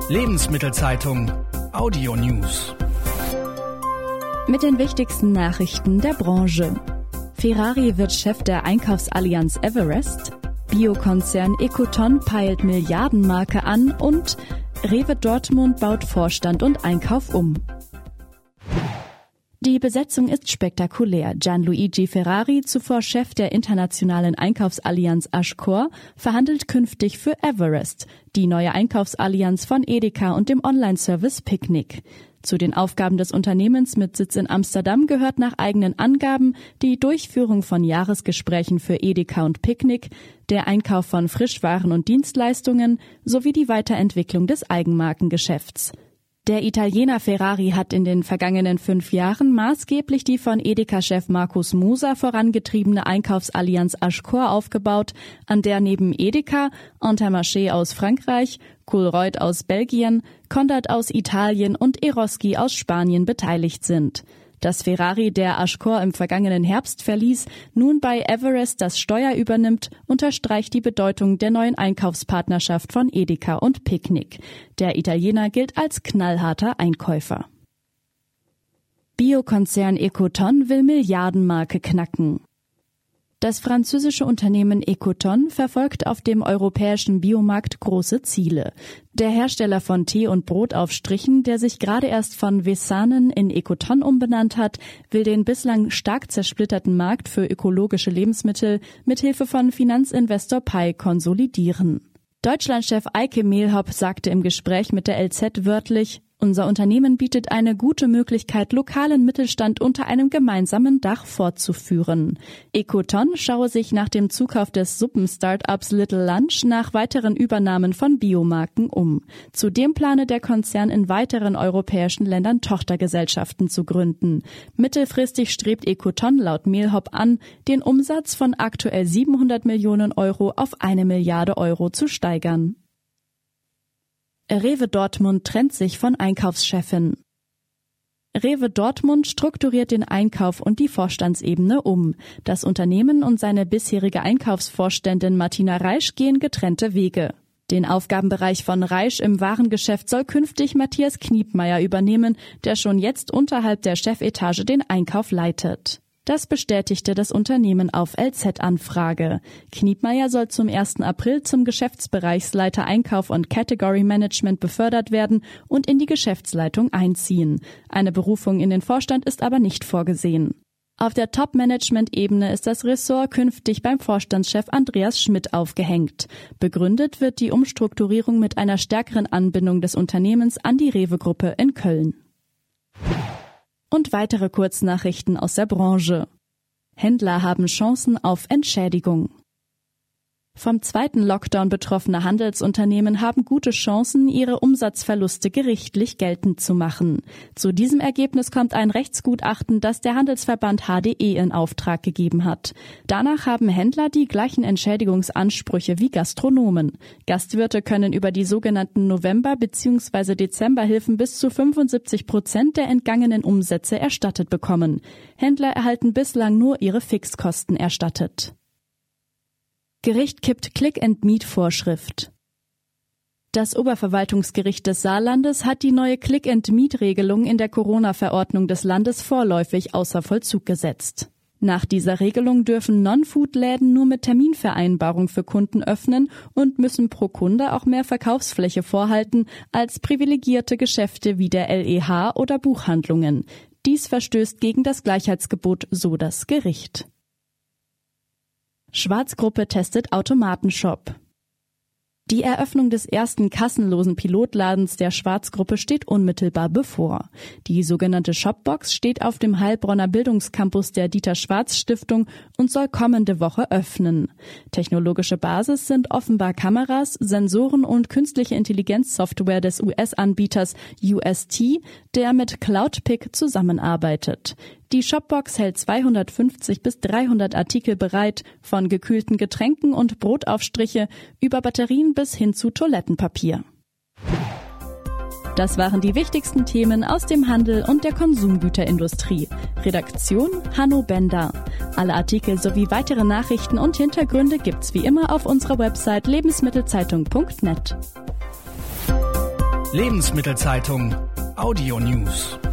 Lebensmittelzeitung Audio News. Mit den wichtigsten Nachrichten der Branche. Ferrari wird Chef der Einkaufsallianz Everest, Biokonzern Ecoton peilt Milliardenmarke an und Rewe Dortmund baut Vorstand und Einkauf um. Die Besetzung ist spektakulär. Gianluigi Ferrari, zuvor Chef der internationalen Einkaufsallianz Ashcore, verhandelt künftig für Everest, die neue Einkaufsallianz von Edeka und dem Online-Service Picnic. Zu den Aufgaben des Unternehmens mit Sitz in Amsterdam gehört nach eigenen Angaben die Durchführung von Jahresgesprächen für Edeka und Picnic, der Einkauf von Frischwaren und Dienstleistungen sowie die Weiterentwicklung des Eigenmarkengeschäfts. Der Italiener Ferrari hat in den vergangenen 5 Jahren maßgeblich die von Edeka-Chef Markus Moser vorangetriebene Einkaufsallianz Ashcore aufgebaut, an der neben Edeka, Intermarché aus Frankreich, Colruyt aus Belgien, Condat aus Italien und Eroski aus Spanien beteiligt sind. Dass Ferrari, der Ashcore im vergangenen Herbst verließ, nun bei Everest das Steuer übernimmt, unterstreicht die Bedeutung der neuen Einkaufspartnerschaft von Edeka und Picnic. Der Italiener gilt als knallharter Einkäufer. Biokonzern Ecoton will Milliardenmarke knacken. Das französische Unternehmen Ecoton verfolgt auf dem europäischen Biomarkt große Ziele. Der Hersteller von Tee- und Brotaufstrichen, der sich gerade erst von Vesanen in Ecoton umbenannt hat, will den bislang stark zersplitterten Markt für ökologische Lebensmittel mithilfe von Finanzinvestor Pai konsolidieren. Deutschlandchef Eike Mehlhopp sagte im Gespräch mit der LZ wörtlich: Unser Unternehmen bietet eine gute Möglichkeit, lokalen Mittelstand unter einem gemeinsamen Dach fortzuführen. Ecoton schaue sich nach dem Zukauf des Suppen-Startups Little Lunch nach weiteren Übernahmen von Biomarken um. Zudem plane der Konzern in weiteren europäischen Ländern Tochtergesellschaften zu gründen. Mittelfristig strebt Ecoton laut Mehlhopp an, den Umsatz von aktuell 700 Millionen Euro auf 1 Milliarde Euro zu steigern. Rewe Dortmund trennt sich von Einkaufschefin. Rewe Dortmund strukturiert den Einkauf und die Vorstandsebene um. Das Unternehmen und seine bisherige Einkaufsvorständin Martina Reisch gehen getrennte Wege. Den Aufgabenbereich von Reisch im Warengeschäft soll künftig Matthias Kniepmeier übernehmen, der schon jetzt unterhalb der Chefetage den Einkauf leitet. Das bestätigte das Unternehmen auf LZ-Anfrage. Kniepmeier soll zum 1. April zum Geschäftsbereichsleiter Einkauf und Category Management befördert werden und in die Geschäftsleitung einziehen. Eine Berufung in den Vorstand ist aber nicht vorgesehen. Auf der Top-Management-Ebene ist das Ressort künftig beim Vorstandschef Andreas Schmidt aufgehängt. Begründet wird die Umstrukturierung mit einer stärkeren Anbindung des Unternehmens an die Rewe-Gruppe in Köln. Und weitere Kurznachrichten aus der Branche. Händler haben Chancen auf Entschädigung. Vom zweiten Lockdown betroffene Handelsunternehmen haben gute Chancen, ihre Umsatzverluste gerichtlich geltend zu machen. Zu diesem Ergebnis kommt ein Rechtsgutachten, das der Handelsverband HDE in Auftrag gegeben hat. Danach haben Händler die gleichen Entschädigungsansprüche wie Gastronomen. Gastwirte können über die sogenannten November- bzw. Dezemberhilfen bis zu 75% der entgangenen Umsätze erstattet bekommen. Händler erhalten bislang nur ihre Fixkosten erstattet. Gericht kippt Click-and-Meet-Vorschrift. Das Oberverwaltungsgericht des Saarlandes hat die neue Click-and-Meet-Regelung in der Corona-Verordnung des Landes vorläufig außer Vollzug gesetzt. Nach dieser Regelung dürfen Non-Food-Läden nur mit Terminvereinbarung für Kunden öffnen und müssen pro Kunde auch mehr Verkaufsfläche vorhalten als privilegierte Geschäfte wie der LEH oder Buchhandlungen. Dies verstößt gegen das Gleichheitsgebot, so das Gericht. Schwarz-Gruppe testet Automatenshop. Die Eröffnung des ersten kassenlosen Pilotladens der Schwarz-Gruppe steht unmittelbar bevor. Die sogenannte Shopbox steht auf dem Heilbronner Bildungscampus der Dieter-Schwarz-Stiftung und soll kommende Woche öffnen. Technologische Basis sind offenbar Kameras, Sensoren und künstliche Intelligenzsoftware des US-Anbieters UST, der mit Cloudpick zusammenarbeitet. Die Shopbox hält 250 bis 300 Artikel bereit, von gekühlten Getränken und Brotaufstriche über Batterien bis hin zu Toilettenpapier. Das waren die wichtigsten Themen aus dem Handel und der Konsumgüterindustrie. Redaktion Hanno Bender. Alle Artikel sowie weitere Nachrichten und Hintergründe gibt's wie immer auf unserer Website lebensmittelzeitung.net. Lebensmittelzeitung Audio News.